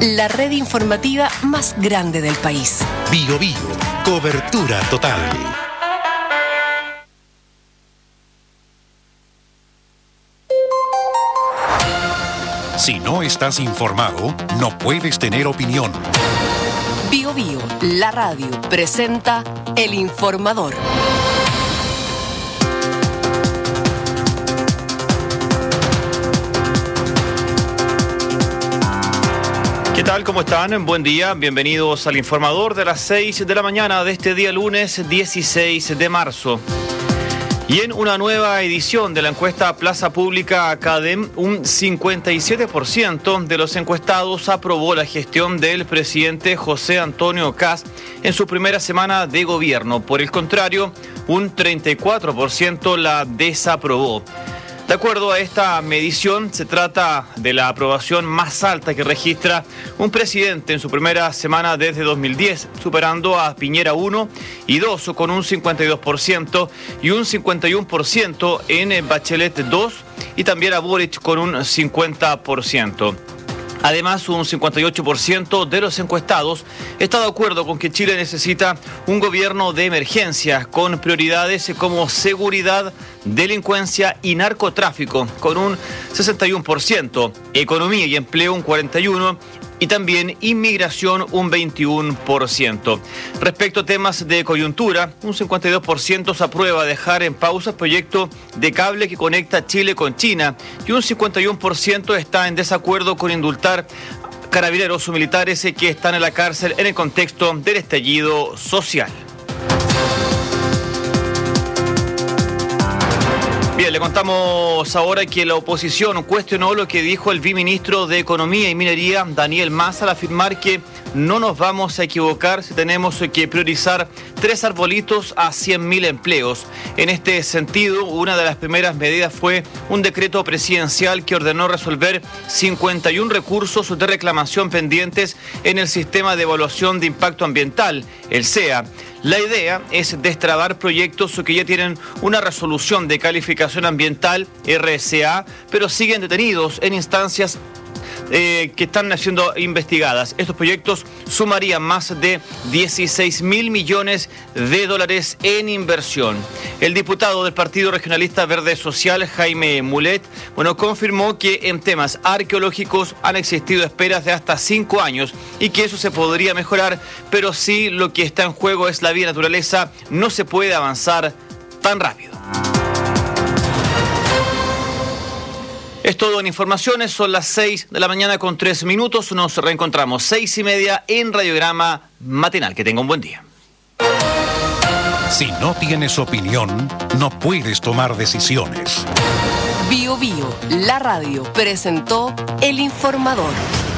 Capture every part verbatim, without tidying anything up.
la red informativa más grande del país. Bio Bio, cobertura total. Si no estás informado, no puedes tener opinión. Bio Bio, la radio, presenta El Informador. ¿Qué tal? ¿Cómo están? Buen día. Bienvenidos al Informador de las seis de la mañana de este día lunes dieciséis de marzo. Y en una nueva edición de la encuesta Plaza Pública Academ, un cincuenta y siete por ciento de los encuestados aprobó la gestión del presidente José Antonio Kast en su primera semana de gobierno. Por el contrario, un treinta y cuatro por ciento la desaprobó. De acuerdo a esta medición, se trata de la aprobación más alta que registra un presidente en su primera semana desde dos mil diez, superando a Piñera uno y dos con un cincuenta y dos por ciento y un cincuenta y uno por ciento en Bachelet dos y también a Boric con un cincuenta por ciento. Además, un cincuenta y ocho por ciento de los encuestados está de acuerdo con que Chile necesita un gobierno de emergencia con prioridades como seguridad, delincuencia y narcotráfico, con un sesenta y uno por ciento, economía y empleo un cuarenta y uno por ciento y también inmigración un veintiuno por ciento. Respecto a temas de coyuntura, un cincuenta y dos por ciento se aprueba dejar en pausa el proyecto de cable que conecta Chile con China y un cincuenta y uno por ciento está en desacuerdo con indultar carabineros o militares que están en la cárcel en el contexto del estallido social. Bien, le contamos ahora que la oposición cuestionó lo que dijo el viceministro de Economía y Minería, Daniel Mas, al afirmar que no nos vamos a equivocar si tenemos que priorizar tres arbolitos a cien mil empleos. En este sentido, una de las primeras medidas fue un decreto presidencial que ordenó resolver cincuenta y uno recursos de reclamación pendientes en el sistema de evaluación de impacto ambiental, el S E A. La idea es destrabar proyectos que ya tienen una resolución de calificación ambiental, R C A, pero siguen detenidos en instancias eh, que están siendo investigadas. Estos proyectos sumarían más de dieciséis mil millones de dólares en inversión. El diputado del Partido Regionalista Verde Social, Jaime Mulet, bueno, confirmó que en temas arqueológicos han existido esperas de hasta cinco años y que eso se podría mejorar, pero sí lo que está en juego es la vida naturaleza, no se puede avanzar tan rápido. Es todo en informaciones, son las seis de la mañana con tres minutos, nos reencontramos seis y media en Radiograma Matinal. Que tenga un buen día. Si no tienes opinión, no puedes tomar decisiones. Bio Bio, la radio, presentó El Informador.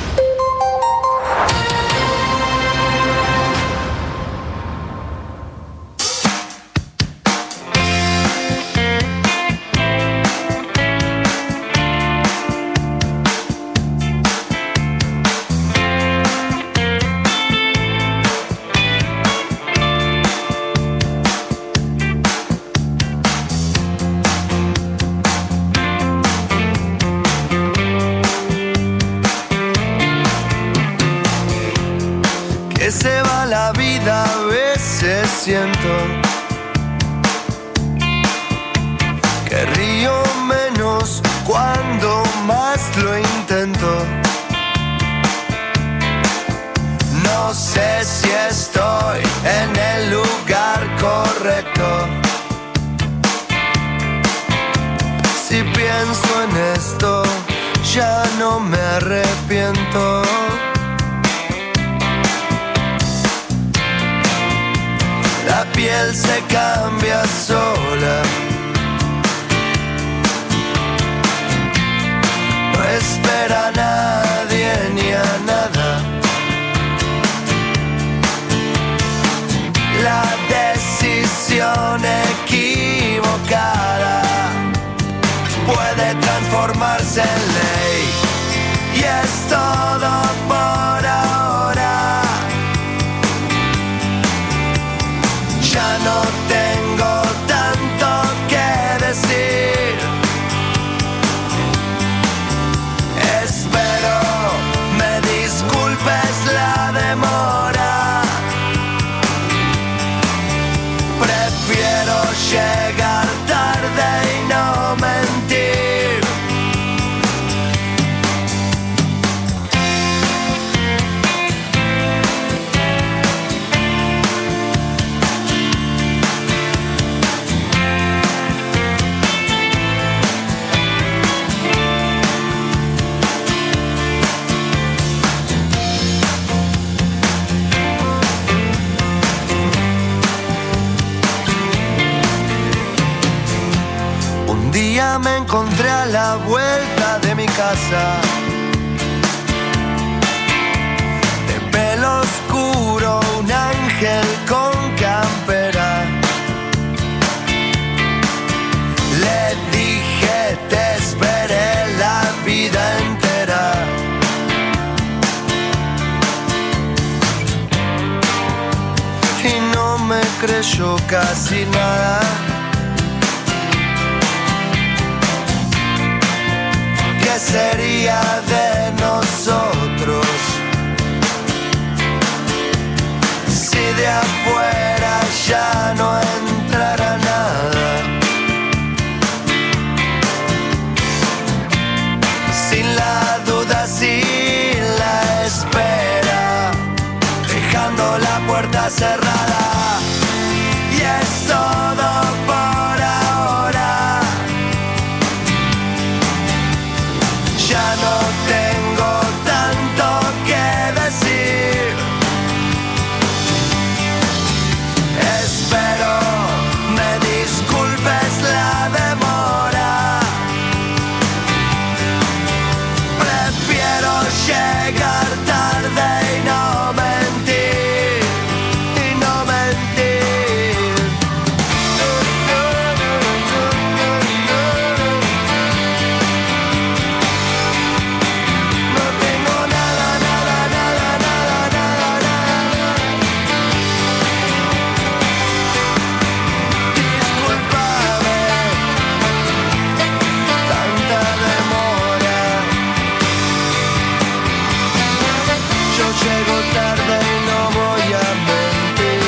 Se va la vida, a veces siento que río menos cuando más lo intento. No sé si estoy en el lugar correcto. Si pienso en esto, ya no me arrepiento. La piel se cambia sola. No espera a nadie ni a nada. La decisión equivocada puede transformarse en ley. Y es todo por ahora. Ya no tengo tanto que decir. Espero me disculpe día me encontré a la vuelta de mi casa, de pelo oscuro, un ángel con campera. Le dije, te esperé la vida entera. Y no me creyó casi nada. ¿Qué sería de nosotros si de afuera ya no entrara nada? Sin la duda, sin la espera, dejando la puerta cerrada. Y es todo por ahora. Ya no tengo tanto que decir. Espero me disculpes la demora. Prefiero llegar tarde y no mentir, y no mentir. No tengo nada, nada, nada, nada, nada, nada. Discúlpame, tanta demora. Yo llego tarde y no voy a mentir.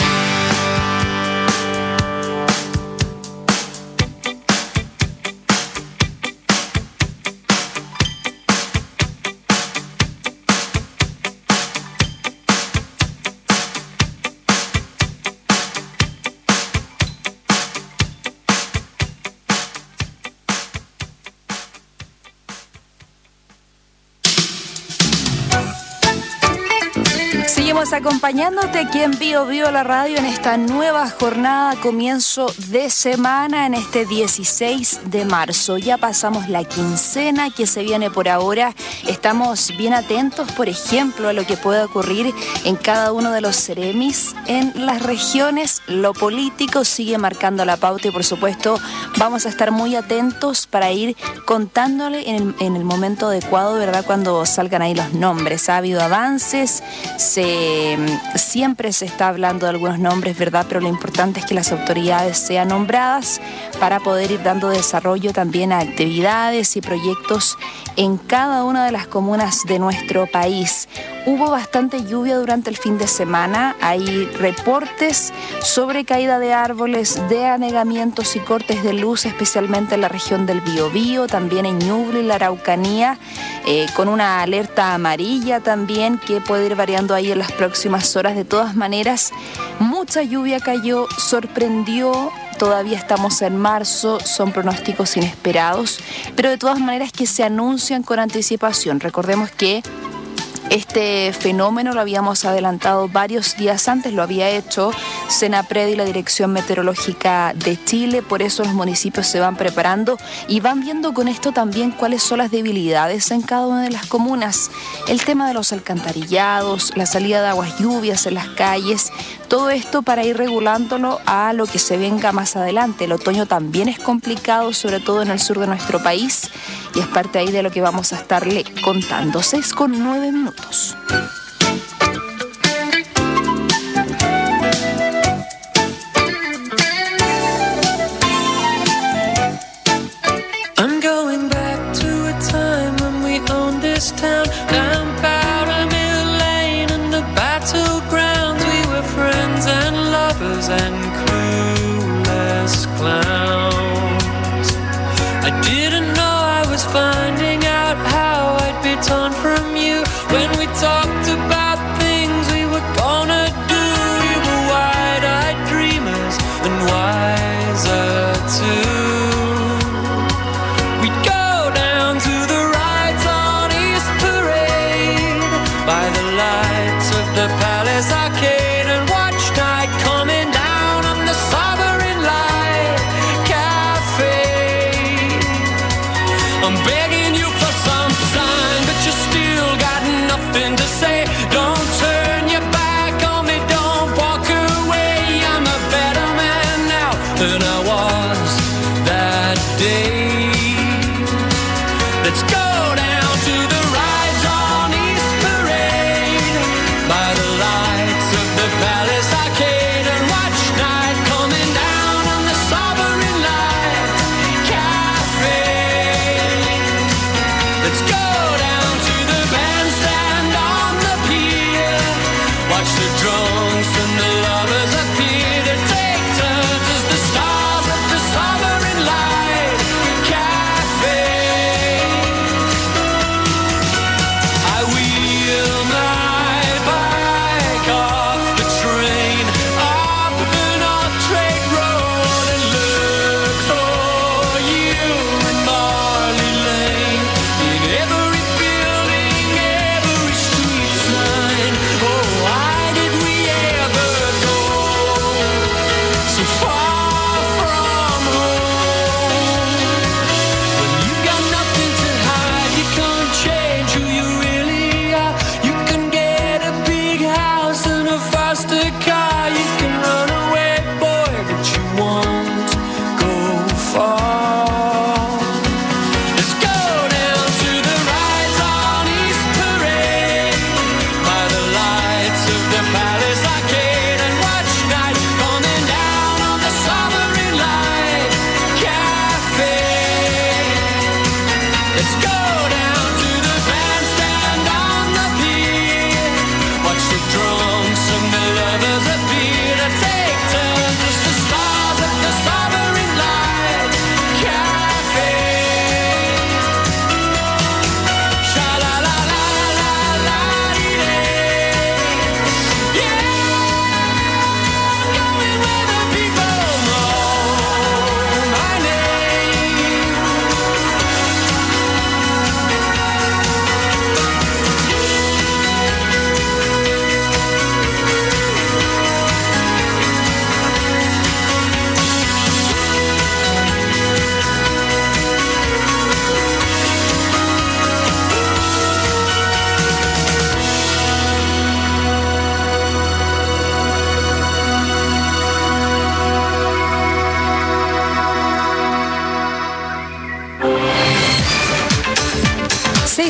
Seguimos acompañándote aquí en Bio Bio la radio en esta nueva jornada, comienzo de semana en este dieciséis de marzo. Ya pasamos la quincena que se viene por ahora. Estamos bien atentos, por ejemplo, a lo que pueda ocurrir en cada uno de los ceremis en las regiones. Lo político sigue marcando la pauta y, por supuesto, vamos a estar muy atentos para ir contándole en el, en el momento adecuado, ¿verdad? Cuando salgan ahí los nombres. Ha habido avances, se siempre se está hablando de algunos nombres, ¿verdad? Pero lo importante es que las autoridades sean nombradas para poder ir dando desarrollo también a actividades y proyectos en cada una de las comunas de nuestro país. Hubo bastante lluvia durante el fin de semana. Hay reportes sobre caída de árboles, de anegamientos y cortes de luz, especialmente en la región del Biobío, también en Ñuble y la Araucanía, eh, con una alerta amarilla también que puede ir variando ahí en las próximas horas. De todas maneras, mucha lluvia cayó, sorprendió. Todavía estamos en marzo, son pronósticos inesperados, pero de todas maneras que se anuncian con anticipación. Recordemos que este fenómeno lo habíamos adelantado varios días antes, lo había hecho Senapred y la Dirección Meteorológica de Chile, por eso los municipios se van preparando y van viendo con esto también cuáles son las debilidades en cada una de las comunas. El tema de los alcantarillados, la salida de aguas lluvias en las calles, todo esto para ir regulándolo a lo que se venga más adelante. El otoño también es complicado, sobre todo en el sur de nuestro país, y es parte ahí de lo que vamos a estarle contando. seis con nueve minutos. I'm going back to a time when we owned this town, down Powder Mill Lane and the battlegrounds. We were friends and lovers and clueless clowns. I didn't know I was finding out how I'd be torn from you when we talked about things we were gonna do. We were wide-eyed dreamers and wiser too. We'd go down to the rides on East Parade by the lights of the Palace Arcade and watch night coming down on the Sovereign Light Cafe.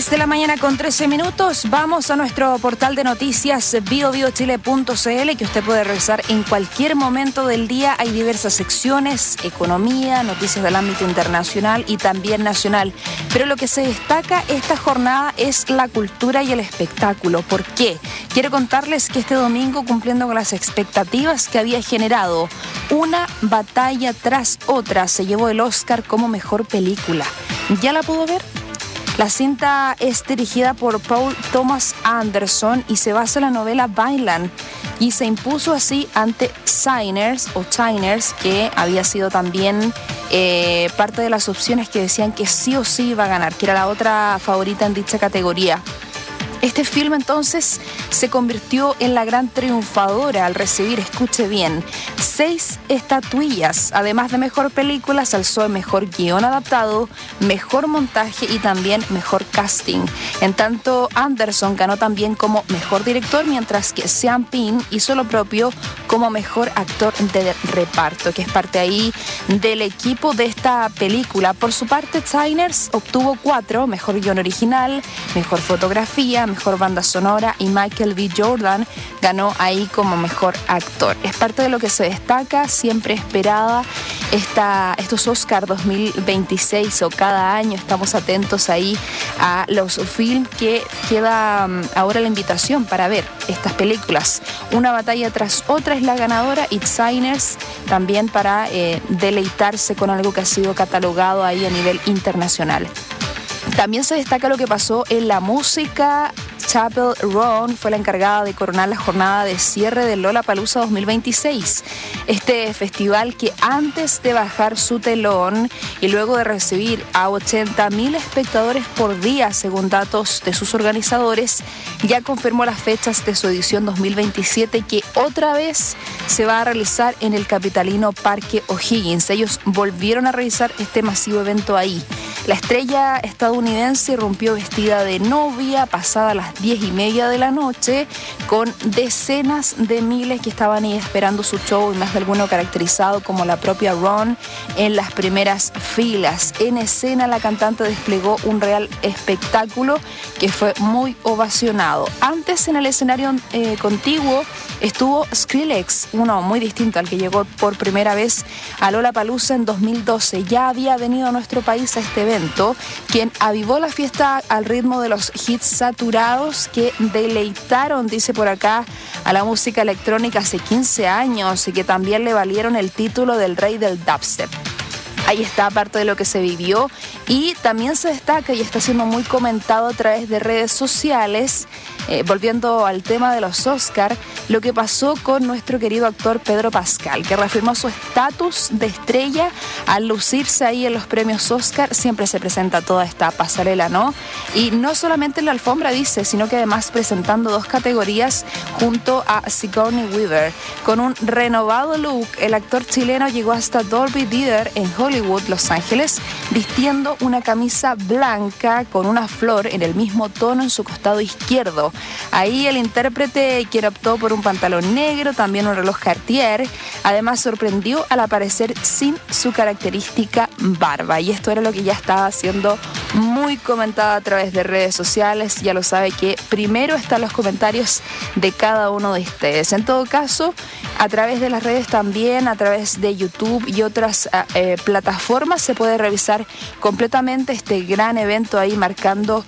diez de la mañana con trece minutos. Vamos a nuestro portal de noticias bio bio chile punto c l, que usted puede revisar en cualquier momento del día. Hay diversas secciones: economía, noticias del ámbito internacional y también nacional. Pero lo que se destaca esta jornada es la cultura y el espectáculo. ¿Por qué? Quiero contarles que este domingo, cumpliendo con las expectativas que había generado, Una batalla tras otra se llevó el Oscar como mejor película. ¿Ya la pudo ver? La cinta es dirigida por Paul Thomas Anderson y se basa en la novela Vineland, y se impuso así ante Sinners o Sinners, que había sido también eh, parte de las opciones que decían que sí o sí iba a ganar, que era la otra favorita en dicha categoría. Este filme entonces se convirtió en la gran triunfadora al recibir, escuche bien, seis estatuillas. Además de mejor película, se alzó el mejor guión adaptado, mejor montaje y también mejor casting. En tanto, Anderson ganó también como mejor director, mientras que Sean Penn hizo lo propio como mejor actor de reparto, que es parte ahí del equipo de esta película. Por su parte, Sinners obtuvo cuatro: mejor guión original, mejor fotografía, mejor banda sonora, y Michael B. Jordan ganó ahí como mejor actor. Es parte de lo que se destaca, siempre esperada esta, estos Oscar dos mil veintiséis, o cada año estamos atentos ahí a los films que queda um, ahora la invitación para ver estas películas. Una batalla tras otra es la ganadora, y Sinners también para eh, deleitarse con algo que ha sido catalogado ahí a nivel internacional. También se destaca lo que pasó en la música. Chappell Roan fue la encargada de coronar la jornada de cierre del Lollapalooza dos mil veintiséis. Este festival, que antes de bajar su telón y luego de recibir a ochenta mil espectadores por día, según datos de sus organizadores, ya confirmó las fechas de su edición dos mil veintisiete, que otra vez se va a realizar en el capitalino Parque O'Higgins. Ellos volvieron a realizar este masivo evento ahí. La estrella estadounidense irrumpió vestida de novia pasada las diez y media de la noche, con decenas de miles que estaban ahí esperando su show, y más de alguno caracterizado como la propia Ron en las primeras filas. En escena, la cantante desplegó un real espectáculo que fue muy ovacionado. Antes, en el escenario eh, contiguo estuvo Skrillex, uno muy distinto al que llegó por primera vez a Lollapalooza en dos mil doce. Ya había venido a nuestro país a este evento, quien avivó la fiesta al ritmo de los hits saturados que deleitaron, dice por acá, a la música electrónica hace quince años, y que también le valieron el título del rey del dubstep. Ahí está parte de lo que se vivió, y también se destaca y está siendo muy comentado a través de redes sociales, eh, volviendo al tema de los Oscar, lo que pasó con nuestro querido actor Pedro Pascal, que reafirmó su estatus de estrella al lucirse ahí en los premios Oscar. Siempre se presenta toda esta pasarela, ¿no? Y no solamente en la alfombra, dice, sino que además presentando dos categorías junto a Sigourney Weaver. Con un renovado look, el actor chileno llegó hasta Dolby Theater en Hollywood, Los Ángeles, vistiendo una camisa blanca con una flor en el mismo tono en su costado izquierdo. Ahí el intérprete, quien optó por un pantalón negro, también un reloj Cartier, además sorprendió al aparecer sin su característica barba. Y esto era lo que ya estaba siendo muy comentado a través de redes sociales. Ya lo sabe que primero están los comentarios de cada uno de ustedes. En todo caso, a través de las redes también, a través de YouTube y otras eh, plataformas, se puede revisar completamente este gran evento ahí, marcando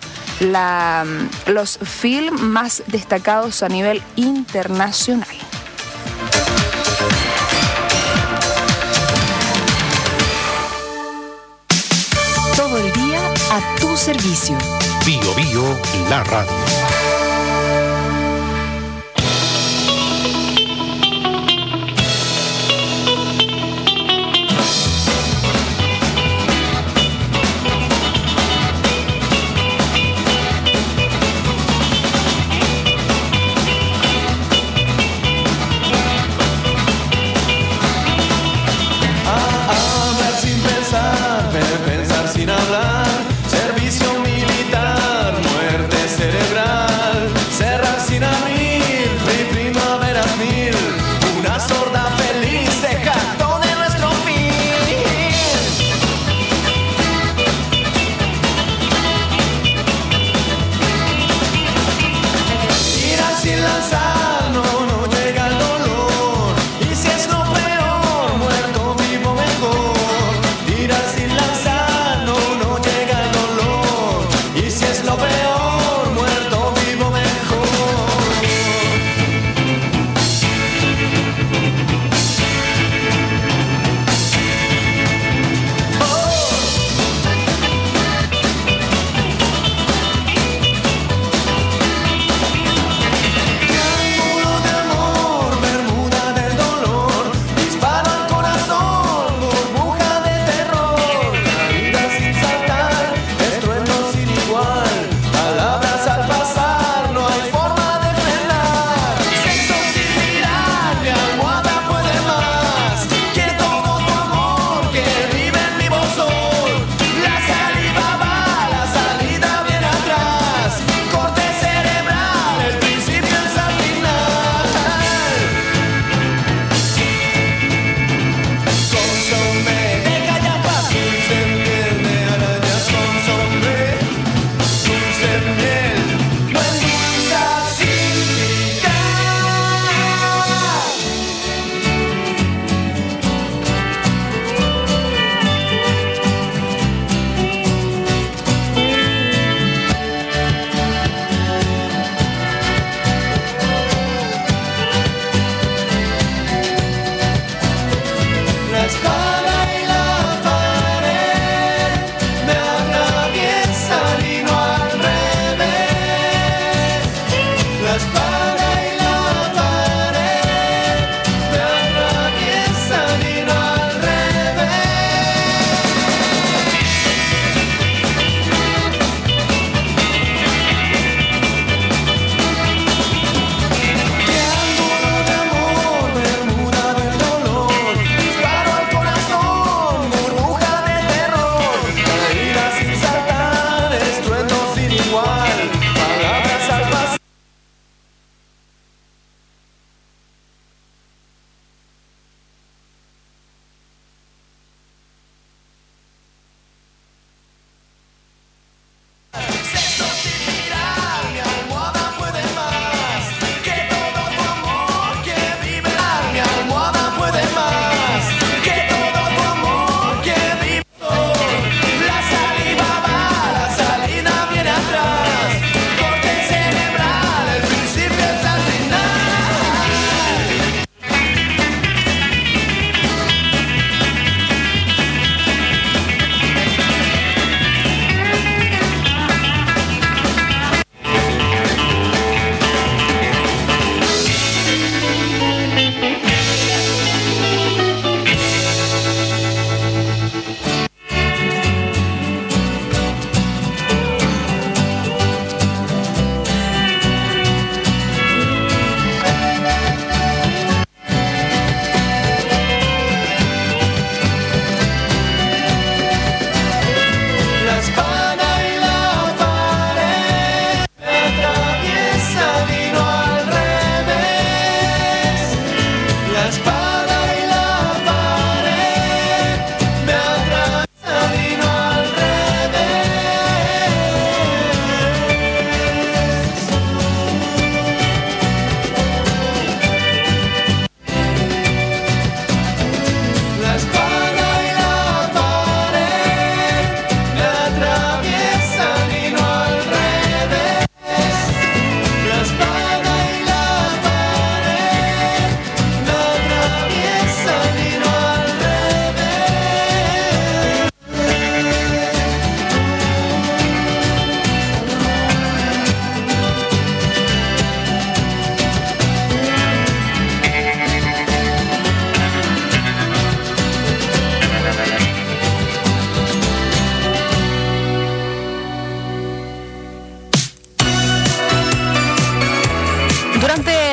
la, los films más destacados a nivel internacional. Todo el día a tu servicio. Bio Bio, la radio. Sin hablar, servicio militar, muerte cerebral.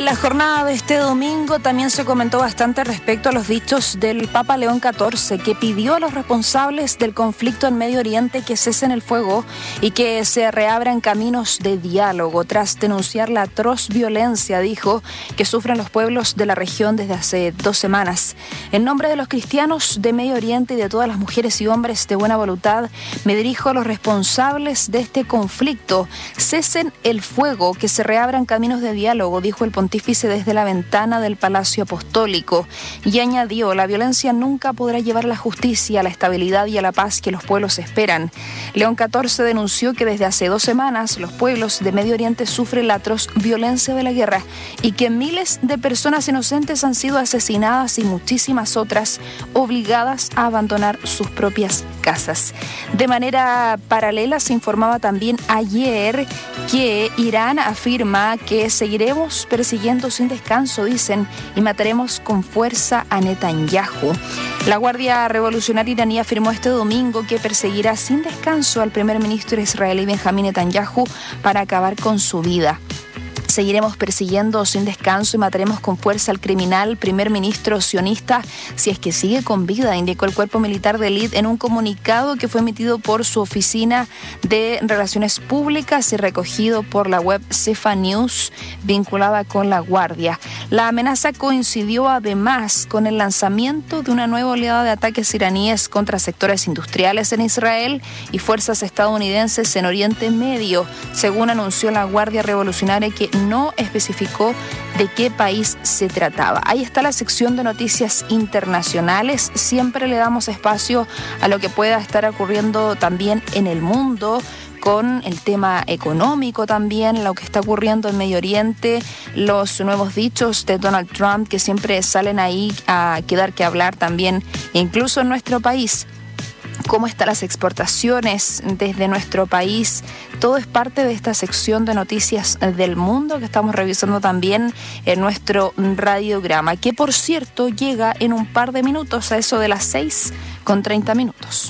la jornada de este domingo también se comentó bastante respecto a los dichos del Papa León catorce, que pidió a los responsables del conflicto en Medio Oriente que cesen el fuego y que se reabran caminos de diálogo. Tras denunciar la atroz violencia, dijo, que sufren los pueblos de la región desde hace dos semanas. En nombre de los cristianos de Medio Oriente y de todas las mujeres y hombres de buena voluntad, me dirijo a los responsables de este conflicto. Cesen el fuego, que se reabran caminos de diálogo, dijo el pontífice desde la ventana del Palacio Apostólico, y añadió: la violencia nunca podrá llevar a la justicia, a la estabilidad y a la paz que los pueblos esperan. León catorce denunció que desde hace dos semanas los pueblos de Medio Oriente sufren la atroz violencia de la guerra y que miles de personas inocentes han sido asesinadas y muchísimas otras obligadas a abandonar sus propias casas. De manera paralela se informaba también ayer que Irán afirma que seguiremos persiguiendo sin descanso, dicen, y mataremos con fuerza a Netanyahu. La Guardia Revolucionaria iraní afirmó este domingo que perseguirá sin descanso al primer ministro israelí Benjamín Netanyahu para acabar con su vida. Seguiremos persiguiendo sin descanso y mataremos con fuerza al criminal primer ministro sionista si es que sigue con vida, indicó el cuerpo militar de élite en un comunicado que fue emitido por su oficina de Relaciones Públicas y recogido por la web Cefa News vinculada con la Guardia. La amenaza coincidió además con el lanzamiento de una nueva oleada de ataques iraníes contra sectores industriales en Israel y fuerzas estadounidenses en Oriente Medio, según anunció la Guardia Revolucionaria, que no especificó de qué país se trataba. Ahí está la sección de noticias internacionales. Siempre le damos espacio a lo que pueda estar ocurriendo también en el mundo, con el tema económico también, lo que está ocurriendo en Medio Oriente, los nuevos dichos de Donald Trump que siempre salen ahí a quedar que hablar también, incluso en nuestro país. Cómo están las exportaciones desde nuestro país. Todo es parte de esta sección de noticias del mundo que estamos revisando también en nuestro radiograma, que por cierto llega en un par de minutos, a eso de las seis con treinta minutos.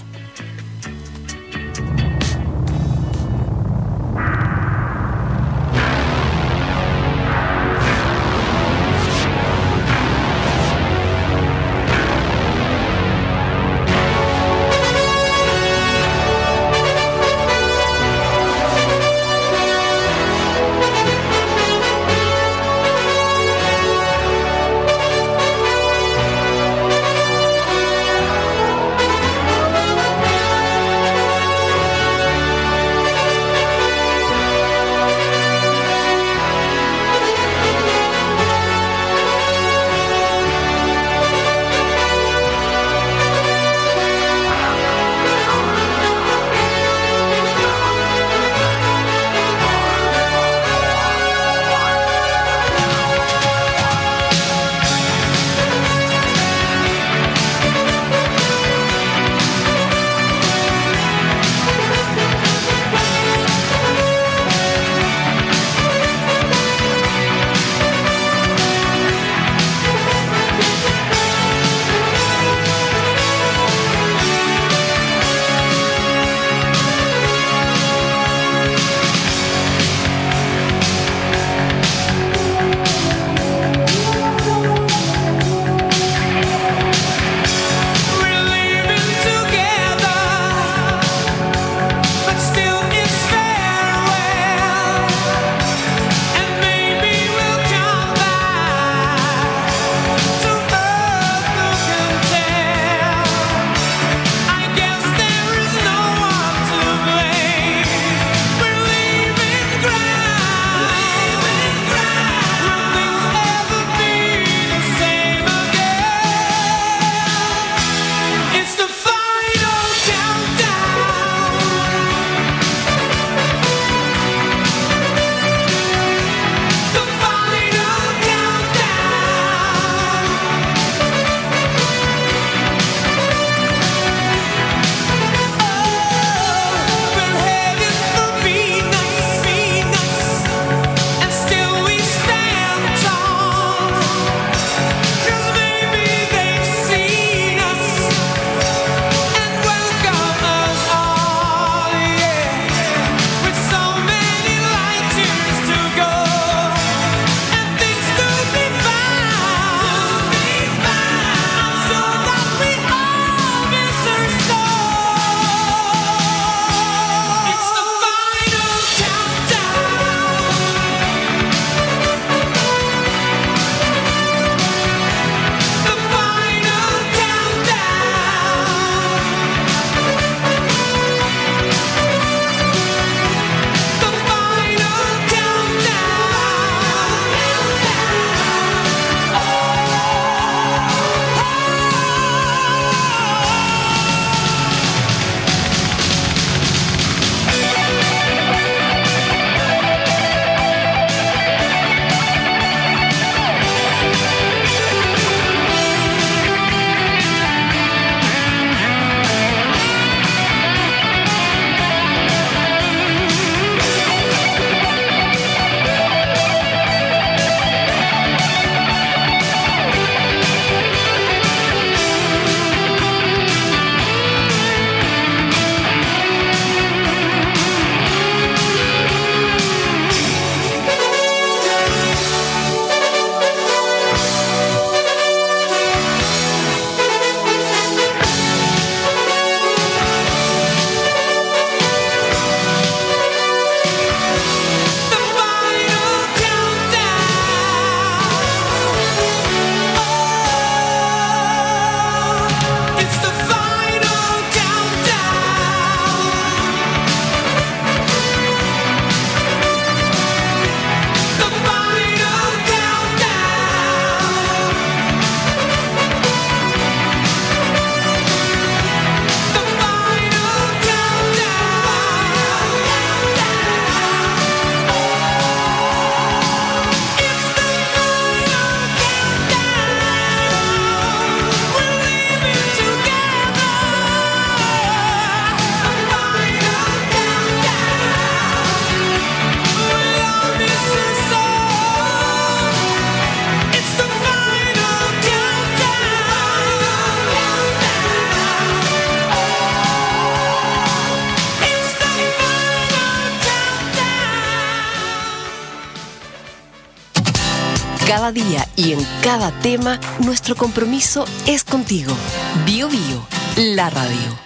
Cada día y en cada tema, nuestro compromiso es contigo. Bio Bio, la radio.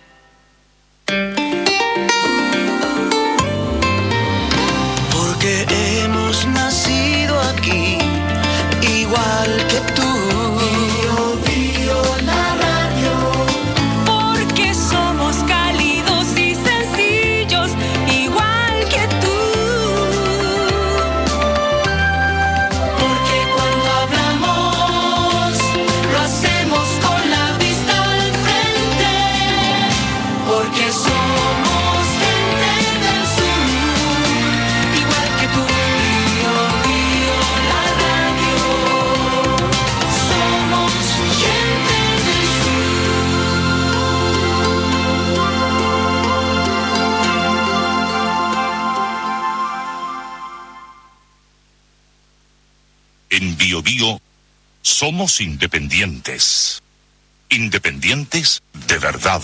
Porque hemos nacido aquí, igual que tú. Bio, Bio, la radio. Porque somos cálidos y sencillos, igual que tú. Porque cuando hablamos, lo hacemos con la vista al frente. Porque somos gente del sur, igual que tú. Bio, Bio, la radio. Somos gente del En Bio Bio somos independientes. Independientes de verdad.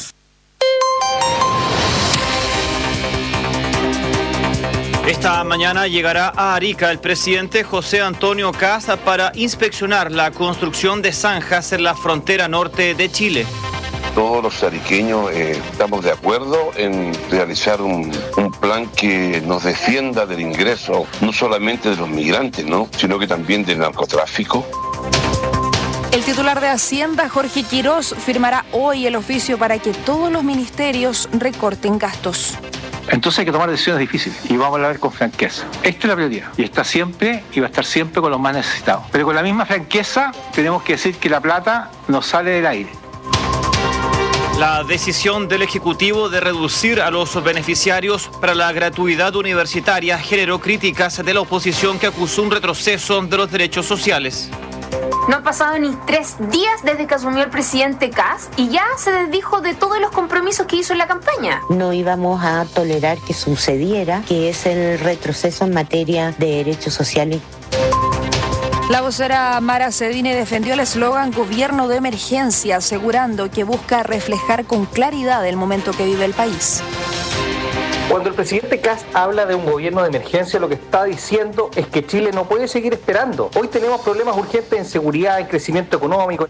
Esta mañana llegará a Arica el presidente José Antonio Kast para inspeccionar la construcción de zanjas en la frontera norte de Chile. Todos los ariqueños eh, estamos de acuerdo en realizar un, un plan que nos defienda del ingreso, no solamente de los migrantes, ¿no?, sino que también del narcotráfico. El titular de Hacienda, Jorge Quirós, firmará hoy el oficio para que todos los ministerios recorten gastos. Entonces hay que tomar decisiones difíciles y vamos a hablar con franqueza. Esta es la prioridad y está siempre y va a estar siempre con los más necesitados. Pero con la misma franqueza tenemos que decir que la plata no sale del aire. La decisión del Ejecutivo de reducir a los beneficiarios para la gratuidad universitaria generó críticas de la oposición que acusó un retroceso de los derechos sociales. No han pasado ni tres días desde que asumió el presidente Kast y ya se desdijo de todos los compromisos que hizo en la campaña. No íbamos a tolerar que sucediera, que es el retroceso en materia de derechos sociales. La vocera Mara Cedini defendió el eslogan Gobierno de Emergencia, asegurando que busca reflejar con claridad el momento que vive el país. Cuando el presidente Kast habla de un gobierno de emergencia, lo que está diciendo es que Chile no puede seguir esperando. Hoy tenemos problemas urgentes en seguridad, en crecimiento económico.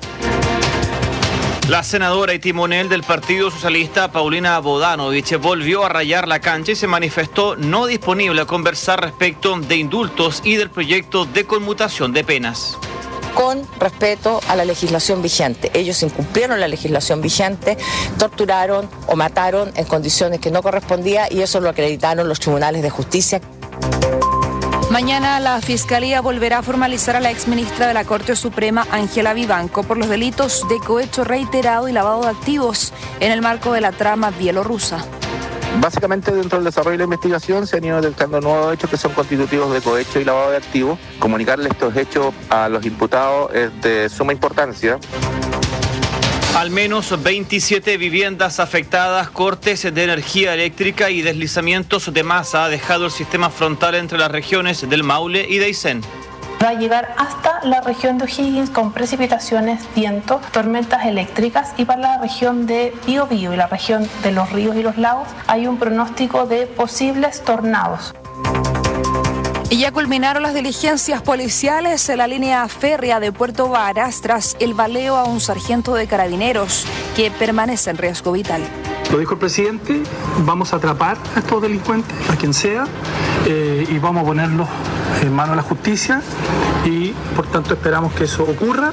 La senadora y timonel del Partido Socialista, Paulina Bodanovich, volvió a rayar la cancha y se manifestó no disponible a conversar respecto de indultos y del proyecto de conmutación de penas. Con respeto a la legislación vigente. Ellos incumplieron la legislación vigente, torturaron o mataron en condiciones que no correspondían y eso lo acreditaron los tribunales de justicia. Mañana la Fiscalía volverá a formalizar a la exministra de la Corte Suprema, Ángela Vivanco, por los delitos de cohecho reiterado y lavado de activos en el marco de la trama bielorrusa. Básicamente, dentro del desarrollo de la investigación se han ido detectando nuevos hechos que son constitutivos de cohecho y lavado de activos. Comunicarle estos hechos a los imputados es de suma importancia. Al menos veintisiete viviendas afectadas, cortes de energía eléctrica y deslizamientos de masa ha dejado el sistema frontal entre las regiones del Maule y de Aysén. Va a llegar hasta la región de O'Higgins con precipitaciones, vientos, tormentas eléctricas, y para la región de Biobío y la región de los ríos y los lagos hay un pronóstico de posibles tornados. Y ya culminaron las diligencias policiales en la línea férrea de Puerto Varas tras el baleo a un sargento de carabineros que permanece en riesgo vital. Lo dijo el presidente, vamos a atrapar a estos delincuentes, a quien sea, eh, y vamos a ponerlos en manos de la justicia y por tanto esperamos que eso ocurra.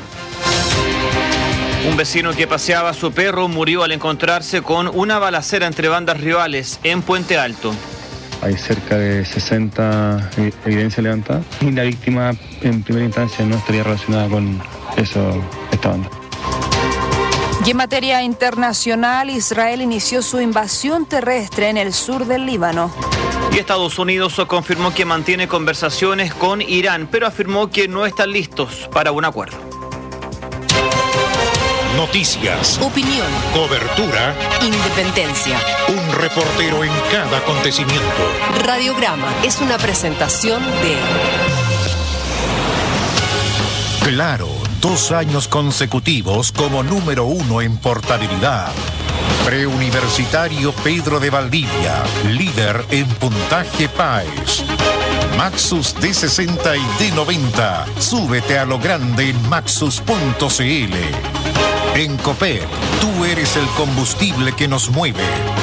Un vecino que paseaba a su perro murió al encontrarse con una balacera entre bandas rivales en Puente Alto. Hay cerca de sesenta evidencias levantadas y la víctima en primera instancia no estaría relacionada con eso, esta banda. Y en materia internacional, Israel inició su invasión terrestre en el sur del Líbano. Y Estados Unidos confirmó que mantiene conversaciones con Irán, pero afirmó que no están listos para un acuerdo. Noticias, opinión, cobertura, independencia. Un reportero en cada acontecimiento. Radiograma es una presentación de Claro, dos años consecutivos como número uno en portabilidad. Preuniversitario Pedro de Valdivia, líder en puntaje P A E S. Maxus D sesenta y D noventa. Súbete a lo grande en maxus punto c l. En Copec, tú eres el combustible que nos mueve.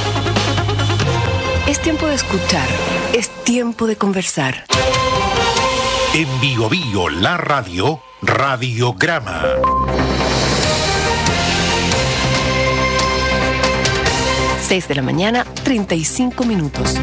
Es tiempo de escuchar, es tiempo de conversar. En Bio Bio, la radio, Radiograma. seis de la mañana, treinta y cinco minutos.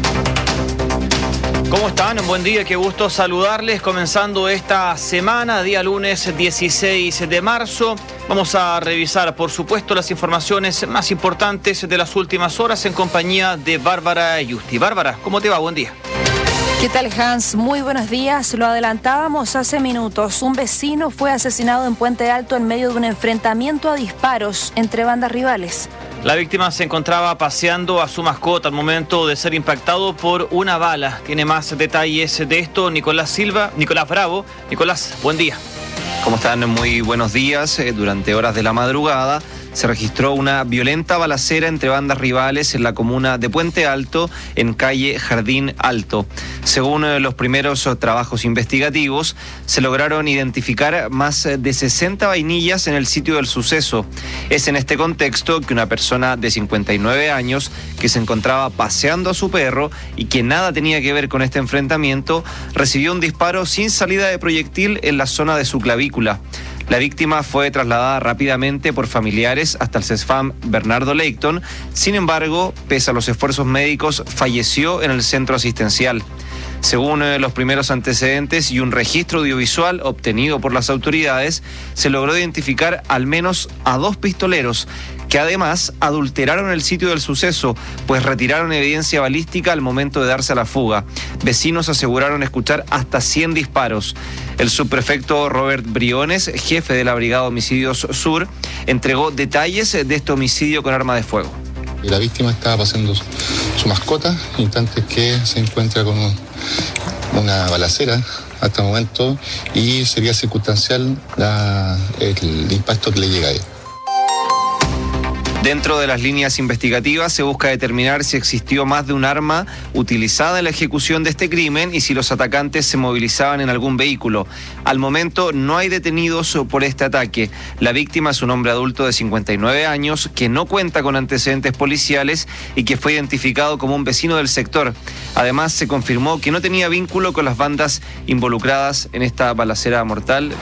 ¿Cómo están? Buen día, qué gusto saludarles. Comenzando esta semana, día lunes dieciséis de marzo. Vamos a revisar, por supuesto, las informaciones más importantes de las últimas horas en compañía de Bárbara Yusti. Bárbara, ¿cómo te va? Buen día. ¿Qué tal, Hans? Muy buenos días. Lo adelantábamos hace minutos. Un vecino fue asesinado en Puente Alto en medio de un enfrentamiento a disparos entre bandas rivales. La víctima se encontraba paseando a su mascota al momento de ser impactado por una bala. Tiene más detalles de esto Nicolás Silva, Nicolás Bravo. Nicolás, buen día. ¿Cómo están? Muy buenos días. Durante horas de la madrugada se registró una violenta balacera entre bandas rivales en la comuna de Puente Alto, en calle Jardín Alto. Según los primeros trabajos investigativos, se lograron identificar más de sesenta vainillas en el sitio del suceso. Es en este contexto que una persona de cincuenta y nueve años, que se encontraba paseando a su perro y que nada tenía que ver con este enfrentamiento, recibió un disparo sin salida de proyectil en la zona de su clavícula. La víctima fue trasladada rápidamente por familiares hasta el CESFAM Bernardo Leighton. Sin embargo, pese a los esfuerzos médicos, falleció en el centro asistencial. Según eh, los primeros antecedentes y un registro audiovisual obtenido por las autoridades, se logró identificar al menos a dos pistoleros que además adulteraron el sitio del suceso, pues retiraron evidencia balística al momento de darse a la fuga. Vecinos aseguraron escuchar hasta cien disparos. El subprefecto Robert Briones, jefe de la Brigada de Homicidios Sur, entregó detalles de este homicidio con arma de fuego. La víctima estaba paseando su, su mascota, instantes que se encuentra con un, una balacera hasta el momento, y sería circunstancial la, el impacto que le llega a él. Dentro de las líneas investigativas se busca determinar si existió más de un arma utilizada en la ejecución de este crimen y si los atacantes se movilizaban en algún vehículo. Al momento no hay detenidos por este ataque. La víctima es un hombre adulto de cincuenta y nueve años que no cuenta con antecedentes policiales y que fue identificado como un vecino del sector. Además, se confirmó que no tenía vínculo con las bandas involucradas en esta balacera mortal.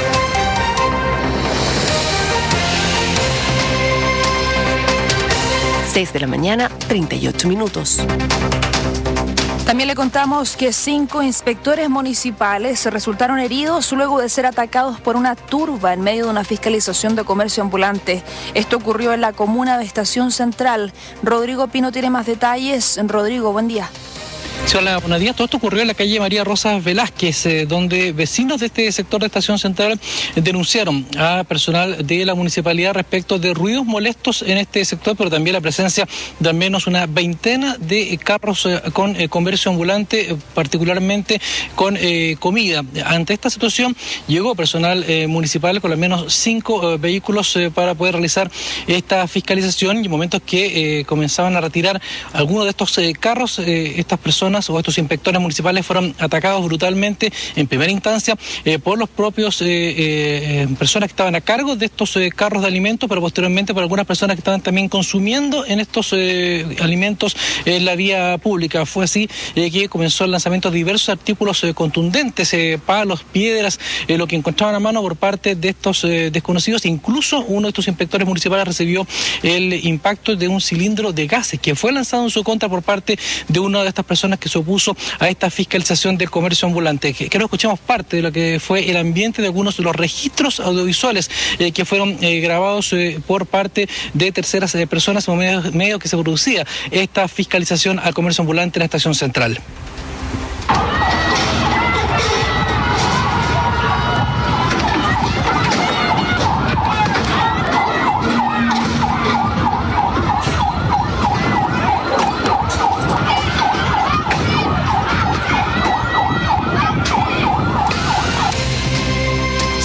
seis de la mañana, treinta y ocho minutos. También le contamos que cinco inspectores municipales resultaron heridos luego de ser atacados por una turba en medio de una fiscalización de comercio ambulante. Esto ocurrió en la comuna de Estación Central. Rodrigo Pino tiene más detalles. Rodrigo, buen día. Sí, hola, buenos días. Todo esto ocurrió en la calle María Rosas Velázquez, eh, donde vecinos de este sector de Estación Central eh, denunciaron a personal de la municipalidad respecto de ruidos molestos en este sector, pero también la presencia de al menos una veintena de carros eh, con eh, comercio ambulante, eh, particularmente con eh, comida. Ante esta situación llegó personal eh, municipal con al menos cinco eh, vehículos eh, para poder realizar esta fiscalización, y en momentos que eh, comenzaban a retirar algunos de estos eh, carros, eh, estas personas o estos inspectores municipales fueron atacados brutalmente en primera instancia eh, por los propios eh, eh, personas que estaban a cargo de estos eh, carros de alimentos, pero posteriormente por algunas personas que estaban también consumiendo en estos eh, alimentos en la vía pública. Fue así eh, que comenzó el lanzamiento de diversos artículos eh, contundentes, eh, palos, piedras, eh, lo que encontraban a mano por parte de estos eh, desconocidos. Incluso uno de estos inspectores municipales recibió el impacto de un cilindro de gases que fue lanzado en su contra por parte de una de estas personas que se opuso a esta fiscalización del comercio ambulante. Que, que no escuchemos parte de lo que fue el ambiente de algunos de los registros audiovisuales eh, que fueron eh, grabados eh, por parte de terceras eh, personas en medio, medio que se producía esta fiscalización al comercio ambulante en la Estación Central.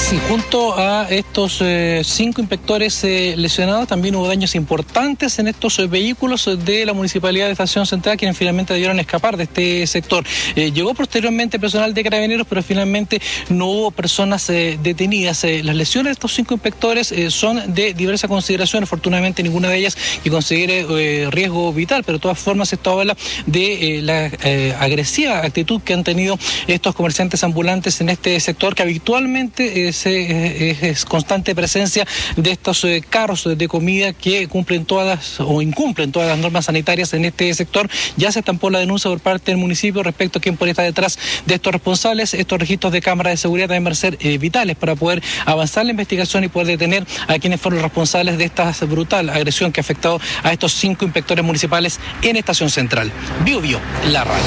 Sí, junto a estos eh, cinco inspectores eh, lesionados, también hubo daños importantes en estos eh, vehículos de la Municipalidad de Estación Central, quienes finalmente debieron escapar de este sector. Eh, llegó posteriormente personal de Carabineros, pero finalmente no hubo personas eh, detenidas. Eh, las lesiones de estos cinco inspectores eh, son de diversa consideración, afortunadamente ninguna de ellas que considere eh, riesgo vital, pero de todas formas esto habla de eh, la eh, agresiva actitud que han tenido estos comerciantes ambulantes en este sector, que habitualmente eh, se, eh, es constante presencia de estos eh, carros de comida que cumplen todas o incumplen todas las normas sanitarias en este sector. Ya se estampó la denuncia por parte del municipio respecto a quién podría estar detrás de estos responsables. Estos registros de cámara de seguridad también van a ser eh, vitales para poder avanzar la investigación y poder detener a quienes fueron los responsables de esta brutal agresión que ha afectado a estos cinco inspectores municipales en Estación Central. Bio Bio, la radio.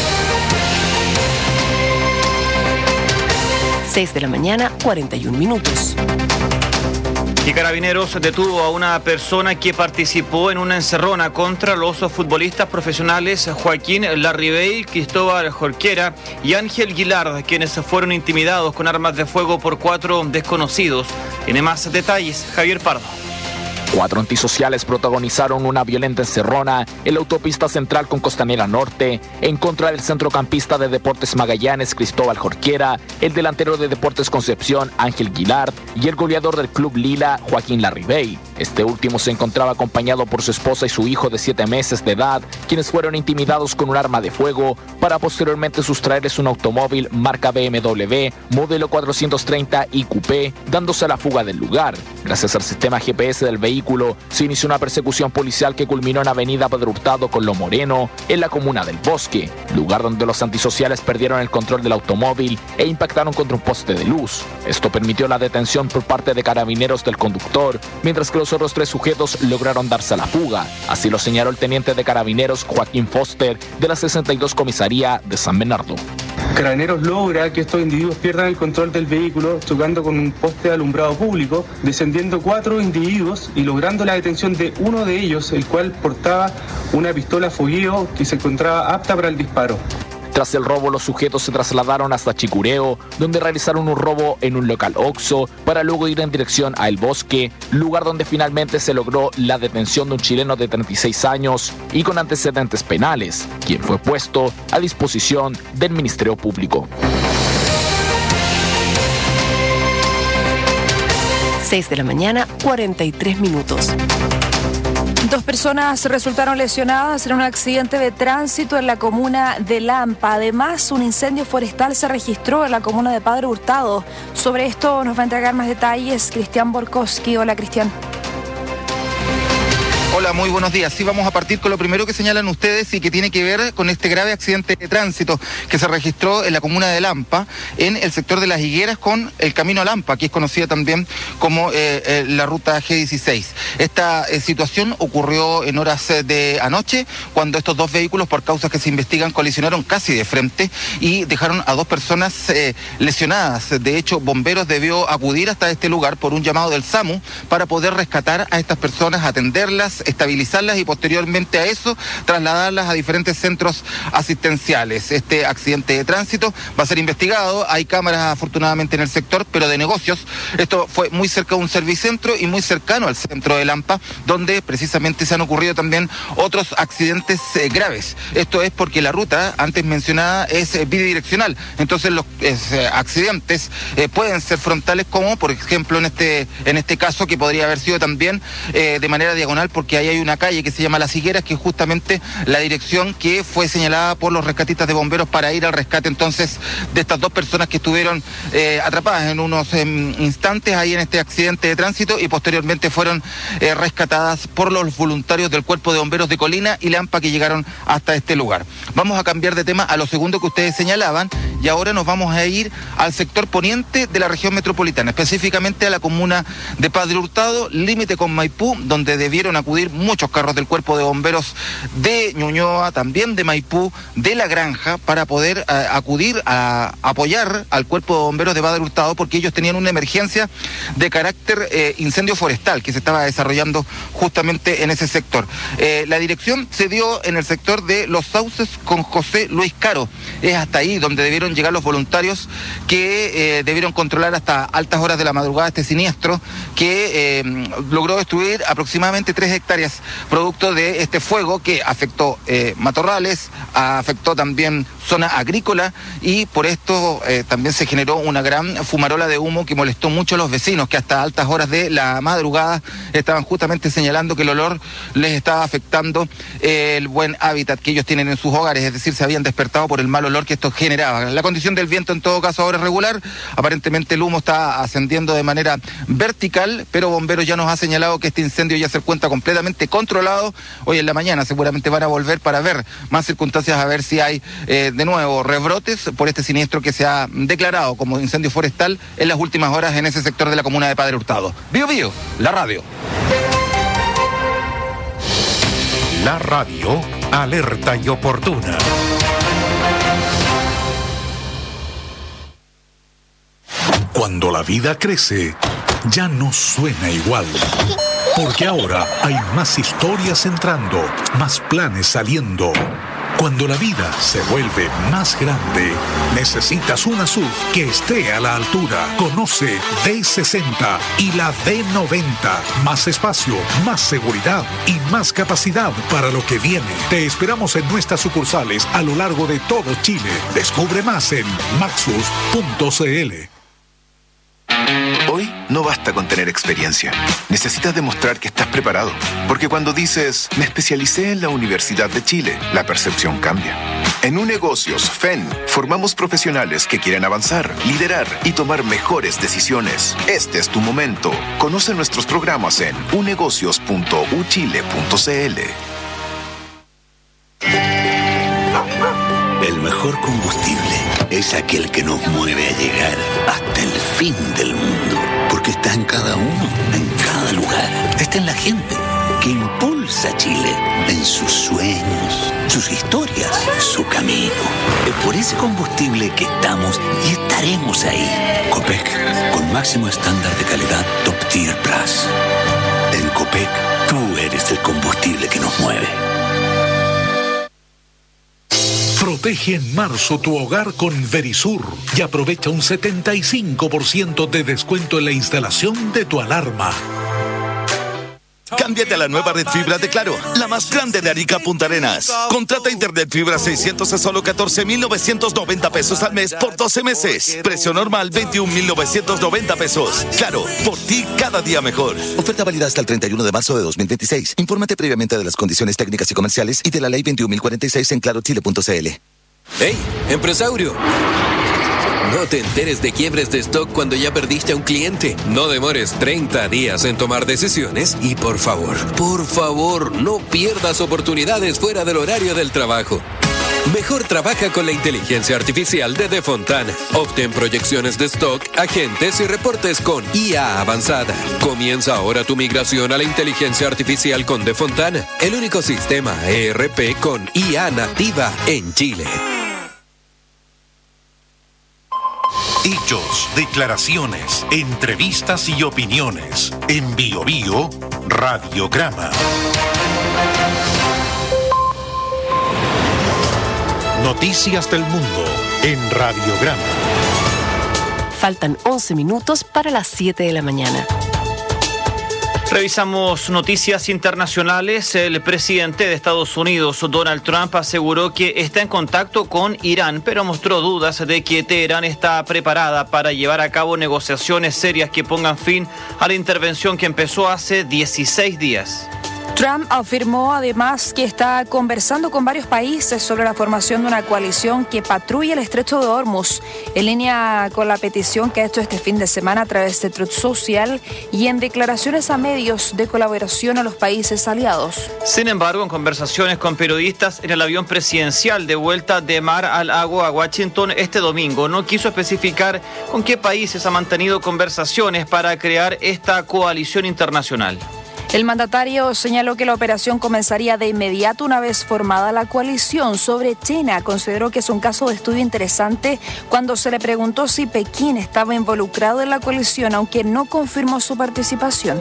seis de la mañana, cuarenta y un minutos. Y Carabineros detuvo a una persona que participó en una encerrona contra los futbolistas profesionales Joaquín Larribey, Cristóbal Jorquera y Ángel Guilard, quienes fueron intimidados con armas de fuego por cuatro desconocidos. Tiene más detalles Javier Pardo. Cuatro antisociales protagonizaron una violenta encerrona en la autopista central con Costanera Norte en contra del centrocampista de Deportes Magallanes Cristóbal Jorquera, el delantero de Deportes Concepción Ángel Guilard y el goleador del Club Lila Joaquín Larribey. Este último se encontraba acompañado por su esposa y su hijo de siete meses de edad, quienes fueron intimidados con un arma de fuego para posteriormente sustraerles un automóvil marca B M W modelo cuatrocientos treinta I Q P, dándose a la fuga del lugar. Gracias al sistema G P S del vehículo se inició una persecución policial que culminó en Avenida Pedro Hurtado con Lo Moreno, en la comuna del Bosque, lugar donde los antisociales perdieron el control del automóvil e impactaron contra un poste de luz. Esto permitió la detención por parte de Carabineros del conductor, mientras que los otros tres sujetos lograron darse a la fuga. Así lo señaló el teniente de Carabineros Joaquín Foster de la sesenta y dos Comisaría de San Bernardo. Carabineros logra que estos individuos pierdan el control del vehículo, chocando con un poste de alumbrado público, descendiendo cuatro individuos y logrando la detención de uno de ellos, el cual portaba una pistola fogueo que se encontraba apta para el disparo. Tras el robo, los sujetos se trasladaron hasta Chicureo, donde realizaron un robo en un local Oxxo, para luego ir en dirección a El Bosque, lugar donde finalmente se logró la detención de un chileno de treinta y seis años y con antecedentes penales, quien fue puesto a disposición del Ministerio Público. seis de la mañana, cuarenta y tres minutos. Dos personas resultaron lesionadas en un accidente de tránsito en la comuna de Lampa. Además, un incendio forestal se registró en la comuna de Padre Hurtado. Sobre esto nos va a entregar más detalles Cristian Borkowski. Hola, Cristian. Hola, muy buenos días. Sí, vamos a partir con lo primero que señalan ustedes y que tiene que ver con este grave accidente de tránsito que se registró en la comuna de Lampa, en el sector de Las Higueras con el camino a Lampa, que es conocida también como eh, eh, la ruta G dieciséis. Esta eh, situación ocurrió en horas eh, de anoche, cuando estos dos vehículos, por causas que se investigan, colisionaron casi de frente y dejaron a dos personas eh, lesionadas. De hecho, bomberos debió acudir hasta este lugar por un llamado del SAMU para poder rescatar a estas personas, atenderlas, estabilizarlas y posteriormente a eso trasladarlas a diferentes centros asistenciales. Este accidente de tránsito va a ser investigado. Hay cámaras afortunadamente en el sector, pero de negocios. Esto fue muy cerca de un servicentro y muy cercano al centro de Lampa, donde precisamente se han ocurrido también otros accidentes eh, graves. Esto es porque la ruta antes mencionada es eh, bidireccional. Entonces los eh, accidentes eh, pueden ser frontales, como por ejemplo en este, en este caso, que podría haber sido también eh, de manera diagonal, porque ahí hay una calle que se llama Las Higueras, que es justamente la dirección que fue señalada por los rescatistas de bomberos para ir al rescate entonces de estas dos personas que estuvieron eh, atrapadas en unos eh, instantes ahí en este accidente de tránsito y posteriormente fueron eh, rescatadas por los voluntarios del Cuerpo de Bomberos de Colina y Lampa, que llegaron hasta este lugar. Vamos a cambiar de tema a lo segundo que ustedes señalaban y ahora nos vamos a ir al sector poniente de la región metropolitana, específicamente a la comuna de Padre Hurtado, límite con Maipú, donde debieron acudir acudir muchos carros del Cuerpo de Bomberos de Ñuñoa, también de Maipú, de La Granja, para poder eh, acudir a apoyar al Cuerpo de Bomberos de Padre Hurtado, porque ellos tenían una emergencia de carácter eh, incendio forestal que se estaba desarrollando justamente en ese sector. Eh, la dirección se dio en el sector de Los Sauces con José Luis Caro. Es hasta ahí donde debieron llegar los voluntarios que eh, debieron controlar hasta altas horas de la madrugada este siniestro que eh, logró destruir aproximadamente tres hectáreas producto de este fuego que afectó eh, matorrales, afectó también zona agrícola y por esto eh, también se generó una gran fumarola de humo que molestó mucho a los vecinos que hasta altas horas de la madrugada estaban justamente señalando que el olor les estaba afectando eh, el buen hábitat que ellos tienen en sus hogares, es decir, se habían despertado por el mal olor que esto generaba. La condición del viento en todo caso ahora es regular, aparentemente el humo está ascendiendo de manera vertical, pero Bomberos ya nos ha señalado que este incendio ya se encuentra completamente controlado. Hoy en la mañana seguramente van a volver para ver más circunstancias, a ver si hay eh, de nuevo rebrotes por este siniestro que se ha declarado como incendio forestal en las últimas horas en ese sector de la comuna de Padre Hurtado. Bío Bío, la radio. La radio, alerta y oportuna. Cuando la vida crece, ya no suena igual. Porque ahora hay más historias entrando, más planes saliendo. Cuando la vida se vuelve más grande, necesitas una S U V que esté a la altura. Conoce D sesenta y la D noventa. Más espacio, más seguridad y más capacidad para lo que viene. Te esperamos en nuestras sucursales a lo largo de todo Chile. Descubre más en maxus punto c l. Hoy no basta con tener experiencia. Necesitas demostrar que estás preparado. Porque cuando dices, me especialicé en la Universidad de Chile, la percepción cambia. En Unegocios F E N formamos profesionales que quieren avanzar, liderar y tomar mejores decisiones. Este es tu momento. Conoce nuestros programas en unegocios punto u chile punto c l. El mejor combustible es aquel que nos mueve a llegar hasta el fin del mundo. Porque está en cada uno, en cada lugar. Está en la gente que impulsa a Chile en sus sueños, sus historias, su camino. Es por ese combustible que estamos y estaremos ahí. Copec, con máximo estándar de calidad Top Tier Plus. En Copec, tú eres el combustible que nos mueve. Protege en marzo tu hogar con Verisur y aprovecha un setenta y cinco por ciento de descuento en la instalación de tu alarma. Cámbiate a la nueva red fibra de Claro, la más grande de Arica Punta Arenas. Contrata internet fibra seiscientos a solo catorce mil novecientos noventa pesos al mes por doce meses. Precio normal veintiún mil novecientos noventa pesos. Claro, por ti cada día mejor. Oferta válida hasta el treinta y uno de marzo de dos mil veintiséis. Infórmate previamente de las condiciones técnicas y comerciales y de la ley veintiún mil cuarenta y seis en claro chile punto c l. ¡Hey, empresario! No te enteres de quiebres de stock cuando ya perdiste a un cliente. No demores treinta días en tomar decisiones y por favor, por favor, no pierdas oportunidades fuera del horario del trabajo. Mejor trabaja con la inteligencia artificial de Defontana. Obtén proyecciones de stock, agentes y reportes con I A avanzada. Comienza ahora tu migración a la inteligencia artificial con Defontana, el único sistema E R P con I A nativa en Chile. Hechos, declaraciones, entrevistas y opiniones. En Bío Bío, Radiograma. Noticias del mundo en Radiograma. Faltan once minutos para las siete de la mañana. Revisamos noticias internacionales. El presidente de Estados Unidos, Donald Trump, aseguró que está en contacto con Irán, pero mostró dudas de que Teherán está preparada para llevar a cabo negociaciones serias que pongan fin a la intervención que empezó hace dieciséis días. Trump afirmó además que está conversando con varios países sobre la formación de una coalición que patrulle el estrecho de Hormuz, en línea con la petición que ha hecho este fin de semana a través de Truth Social y en declaraciones a medios de colaboración a los países aliados. Sin embargo, en conversaciones con periodistas en el avión presidencial de vuelta de Mar al Lago a Washington este domingo, no quiso especificar con qué países ha mantenido conversaciones para crear esta coalición internacional. El mandatario señaló que la operación comenzaría de inmediato una vez formada la coalición. Sobre China, consideró que es un caso de estudio interesante cuando se le preguntó si Pekín estaba involucrado en la coalición, aunque no confirmó su participación.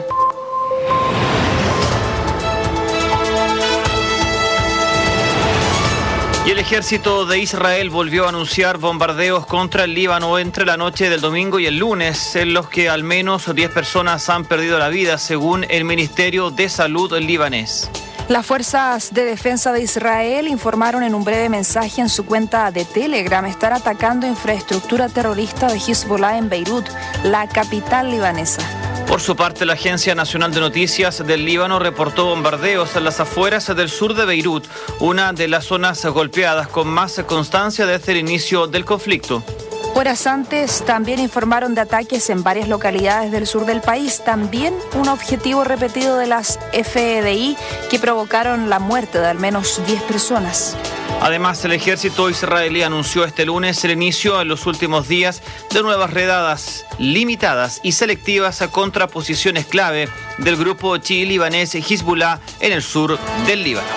Y el ejército de Israel volvió a anunciar bombardeos contra el Líbano entre la noche del domingo y el lunes, en los que al menos diez personas han perdido la vida, según el Ministerio de Salud libanés. Las fuerzas de defensa de Israel informaron en un breve mensaje en su cuenta de Telegram estar atacando infraestructura terrorista de Hezbollah en Beirut, la capital libanesa. Por su parte, la Agencia Nacional de Noticias del Líbano reportó bombardeos en las afueras del sur de Beirut, una de las zonas golpeadas con más constancia desde el inicio del conflicto. Horas antes también informaron de ataques en varias localidades del sur del país, también un objetivo repetido de las F D I que provocaron la muerte de al menos diez personas. Además, el ejército israelí anunció este lunes el inicio en los últimos días de nuevas redadas limitadas y selectivas contra posiciones clave del grupo chií libanés Hezbollah en el sur del Líbano.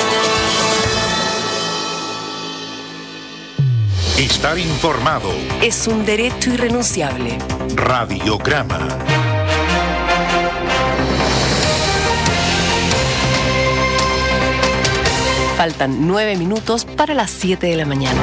Estar informado es un derecho irrenunciable. Radiograma. Faltan nueve minutos para las siete de la mañana.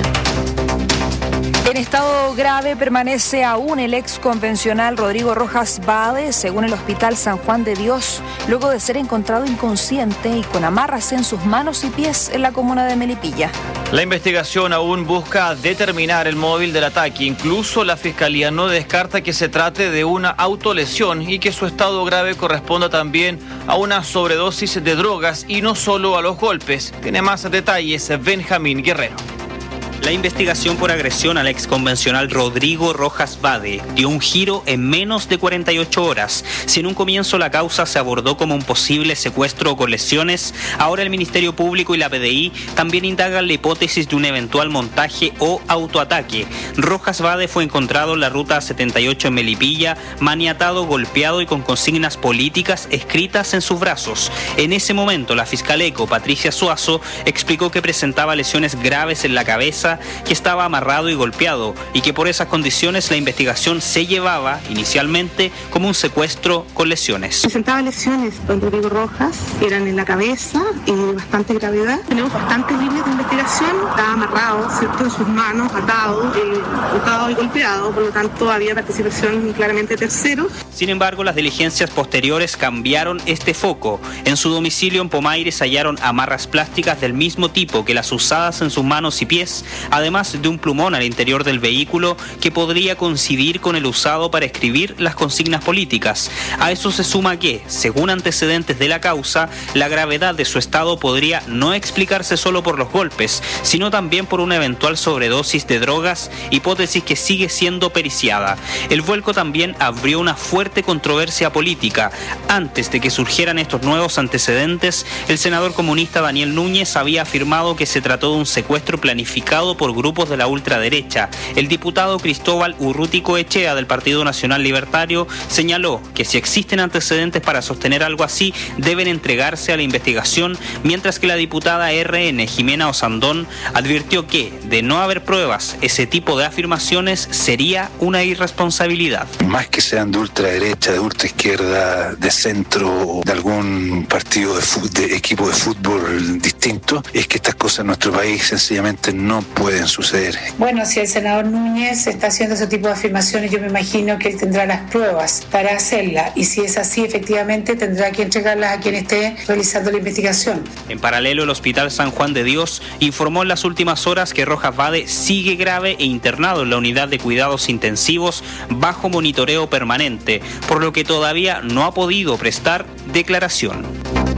En estado grave permanece aún el ex convencional Rodrigo Rojas Bade, según el Hospital San Juan de Dios, luego de ser encontrado inconsciente y con amarras en sus manos y pies en la comuna de Melipilla. La investigación aún busca determinar el móvil del ataque. Incluso la Fiscalía no descarta que se trate de una autolesión y que su estado grave corresponda también a una sobredosis de drogas y no solo a los golpes. Tiene más detalles Benjamín Guerrero. La investigación por agresión al exconvencional Rodrigo Rojas Bade dio un giro en menos de cuarenta y ocho horas. Si en un comienzo la causa se abordó como un posible secuestro con lesiones, ahora el Ministerio Público y la P D I también indagan la hipótesis de un eventual montaje o autoataque. Rojas Bade fue encontrado en la ruta setenta y ocho en Melipilla, maniatado, golpeado y con consignas políticas escritas en sus brazos. En ese momento, la fiscal ECO, Patricia Suazo, explicó que presentaba lesiones graves en la cabeza, que estaba amarrado y golpeado y que por esas condiciones la investigación se llevaba inicialmente como un secuestro con lesiones. Presentaba lesiones, don Rodrigo Rojas, que eran en la cabeza y de bastante gravedad. Tenemos bastantes líneas de investigación, estaba amarrado, ¿cierto?, en sus manos, atado, eh, atado y golpeado, por lo tanto había participación claramente de terceros. Sin embargo, las diligencias posteriores cambiaron este foco. En su domicilio en Pomaires hallaron amarras plásticas del mismo tipo que las usadas en sus manos y pies, además de un plumón al interior del vehículo que podría coincidir con el usado para escribir las consignas políticas. A eso se suma que, según antecedentes de la causa, la gravedad de su estado podría no explicarse solo por los golpes, sino también por una eventual sobredosis de drogas, hipótesis que sigue siendo periciada. El vuelco también abrió una fuerte controversia política. Antes de que surgieran estos nuevos antecedentes, el senador comunista Daniel Núñez había afirmado que se trató de un secuestro planificado por grupos de la ultraderecha. El diputado Cristóbal Urruti Echea del Partido Nacional Libertario señaló que si existen antecedentes para sostener algo así, deben entregarse a la investigación, mientras que la diputada R N Jimena Osandón advirtió que, de no haber pruebas, ese tipo de afirmaciones sería una irresponsabilidad. Más que sean de ultraderecha, de ultraizquierda, de centro, de algún partido de, fútbol, de equipo de fútbol distinto, es que estas cosas en nuestro país sencillamente no pueden suceder. Bueno, si el senador Núñez está haciendo ese tipo de afirmaciones, yo me imagino que él tendrá las pruebas para hacerla, y si es así, efectivamente tendrá que entregarlas a quien esté realizando la investigación. En paralelo, el Hospital San Juan de Dios informó en las últimas horas que Rojas Bade sigue grave e internado en la unidad de cuidados intensivos bajo monitoreo permanente, por lo que todavía no ha podido prestar declaración.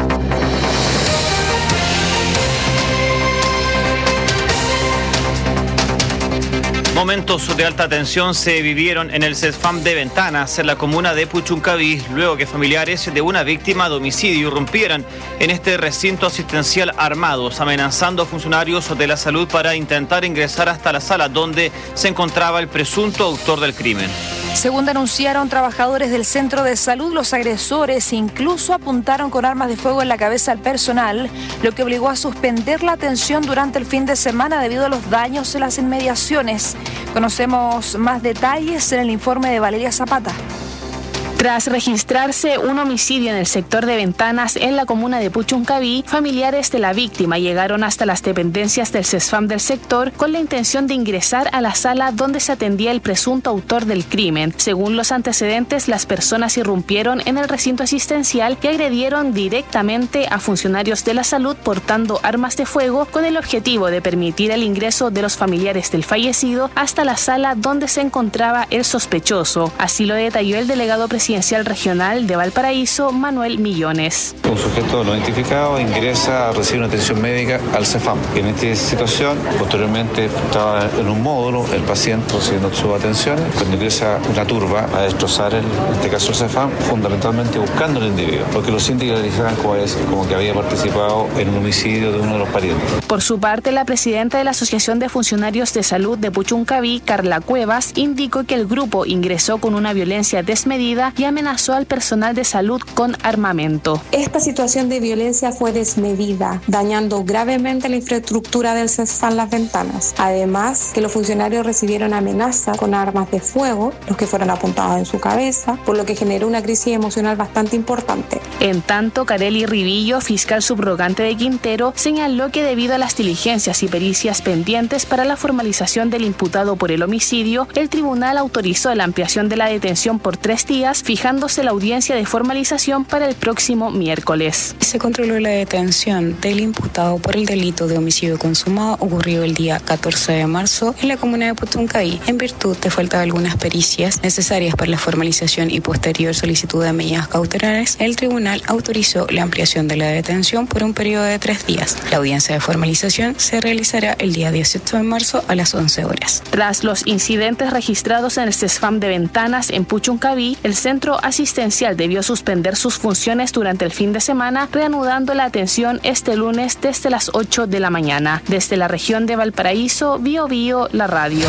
Momentos de alta tensión se vivieron en el CESFAM de Ventanas, en la comuna de Puchuncaví, luego que familiares de una víctima de homicidio irrumpieran en este recinto asistencial armados, amenazando a funcionarios de la salud para intentar ingresar hasta la sala donde se encontraba el presunto autor del crimen. Según denunciaron trabajadores del centro de salud, los agresores incluso apuntaron con armas de fuego en la cabeza al personal, lo que obligó a suspender la atención durante el fin de semana debido a los daños en las inmediaciones. Conocemos más detalles en el informe de Valeria Zapata. Tras registrarse un homicidio en el sector de Ventanas en la comuna de Puchuncaví, familiares de la víctima llegaron hasta las dependencias del CESFAM del sector con la intención de ingresar a la sala donde se atendía el presunto autor del crimen. Según los antecedentes, las personas irrumpieron en el recinto asistencial y agredieron directamente a funcionarios de la salud portando armas de fuego con el objetivo de permitir el ingreso de los familiares del fallecido hasta la sala donde se encontraba el sospechoso. Así lo detalló el delegado presidencial Presidencial Regional de Valparaíso, Manuel Millones. Un sujeto no identificado ingresa a recibir una atención médica al CEFAM. En esta situación, posteriormente estaba en un módulo, el paciente recibiendo sus atenciones, cuando ingresa una turba a destrozar, el, en este caso el CEFAM, fundamentalmente buscando al individuo, porque los sindicalizaban como, es, como que había participado en un homicidio de uno de los parientes. Por su parte, la presidenta de la Asociación de Funcionarios de Salud de Puchuncaví, Carla Cuevas, indicó que el grupo ingresó con una violencia desmedida y amenazó al personal de salud con armamento. Esta situación de violencia fue desmedida, dañando gravemente la infraestructura del CESFAM Las Ventanas. Además, que los funcionarios recibieron amenazas con armas de fuego, los que fueron apuntados en su cabeza, por lo que generó una crisis emocional bastante importante. En tanto, Carely Rivillo, fiscal subrogante de Quintero, señaló que debido a las diligencias y pericias pendientes para la formalización del imputado por el homicidio, el tribunal autorizó la ampliación de la detención por tres días, fijándose la audiencia de formalización para el próximo miércoles. Se controló la detención del imputado por el delito de homicidio consumado ocurrido el día catorce de marzo en la comuna de Puchuncaví, en virtud de falta de algunas pericias necesarias para la formalización y posterior solicitud de medidas cautelares. El tribunal autorizó la ampliación de la detención por un periodo de tres días. La audiencia de formalización se realizará el día dieciocho de marzo a las once horas. Tras los incidentes registrados en el CESFAM de Ventanas en Puchuncaví, el centro asistencial debió suspender sus funciones durante el fin de semana, reanudando la atención este lunes desde las ocho de la mañana. Desde la región de Valparaíso, Bio Bio, la radio.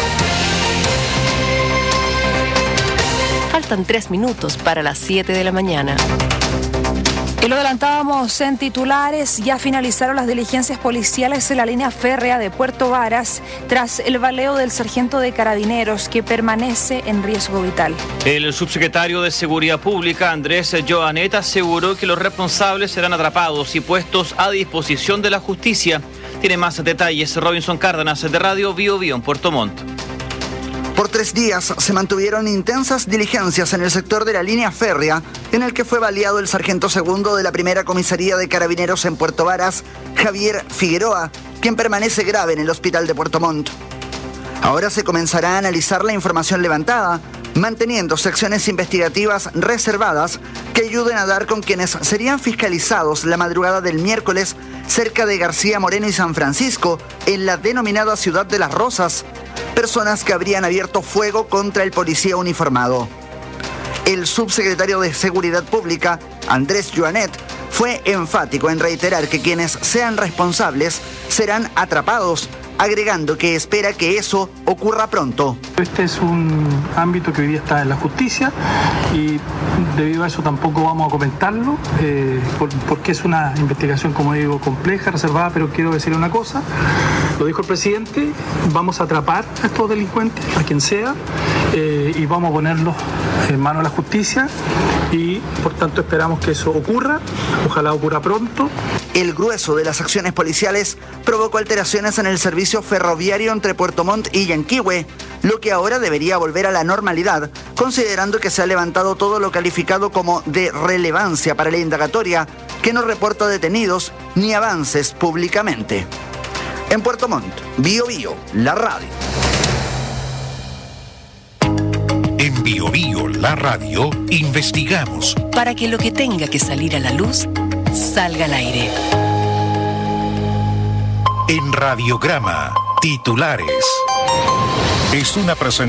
Faltan tres minutos para las siete de la mañana. Y lo adelantábamos en titulares, ya finalizaron las diligencias policiales en la línea férrea de Puerto Varas tras el baleo del sargento de Carabineros que permanece en riesgo vital. El subsecretario de Seguridad Pública, Andrés Joanet, aseguró que los responsables serán atrapados y puestos a disposición de la justicia. Tiene más detalles Robinson Cárdenas de Radio Bio Bio en Puerto Montt. Por tres días se mantuvieron intensas diligencias en el sector de la línea férrea, en el que fue baleado el sargento segundo de la primera comisaría de Carabineros en Puerto Varas, Javier Figueroa, quien permanece grave en el hospital de Puerto Montt. Ahora se comenzará a analizar la información levantada, manteniendo secciones investigativas reservadas que ayuden a dar con quienes serían fiscalizados la madrugada del miércoles cerca de García Moreno y San Francisco, en la denominada Ciudad de las Rosas, personas que habrían abierto fuego contra el policía uniformado. El subsecretario de Seguridad Pública, Andrés Joanet, fue enfático en reiterar que quienes sean responsables serán atrapados, agregando que espera que eso ocurra pronto. Este es un ámbito que hoy día está en la justicia y debido a eso tampoco vamos a comentarlo, eh, por, porque es una investigación, como digo, compleja, reservada, pero quiero decirle una cosa, lo dijo el presidente, vamos a atrapar a estos delincuentes, a quien sea, eh, y vamos a ponerlos en manos de la justicia y por tanto esperamos que eso ocurra, ojalá ocurra pronto. El grueso de las acciones policiales provocó alteraciones en el servicio ferroviario entre Puerto Montt y Yanquihue, lo que ahora debería volver a la normalidad, considerando que se ha levantado todo lo calificado como de relevancia para la indagatoria, que no reporta detenidos ni avances públicamente. En Puerto Montt, Bio Bio, la radio. En Bio Bio, la radio, investigamos para que lo que tenga que salir a la luz salga al aire. En Radiograma, titulares. Es una presentación